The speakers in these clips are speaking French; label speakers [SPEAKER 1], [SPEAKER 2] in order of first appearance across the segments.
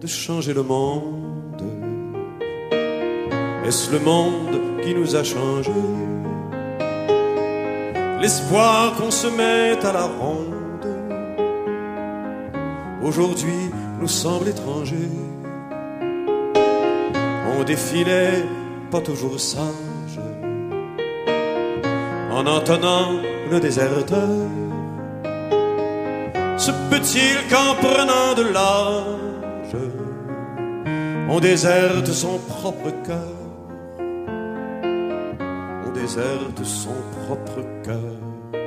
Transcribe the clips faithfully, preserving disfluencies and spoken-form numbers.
[SPEAKER 1] de changer le monde? Est-ce le monde qui nous a changés? L'espoir qu'on se met à la ronde aujourd'hui nous semble étranger. On défilait pas toujours sage en entonnant le déserteur. Se peut-il qu'en prenant de l'âge on déserte son propre cœur? On déserte son propre cœur.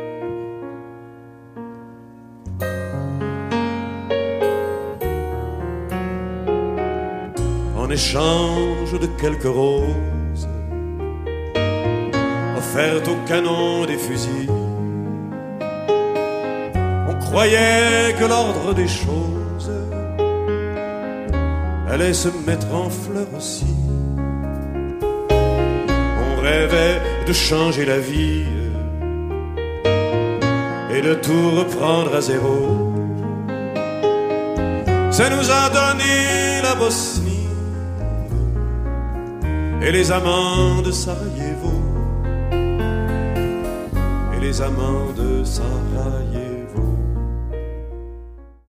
[SPEAKER 1] En échange de quelques roses offertes au canon des fusils, on croyait que l'ordre des choses allait se mettre en fleurs aussi. On rêvait de changer la vie et de tout reprendre à zéro. Ça nous a donné la Bosnie et les amants de Sarajevo, et les amants de Sarajevo.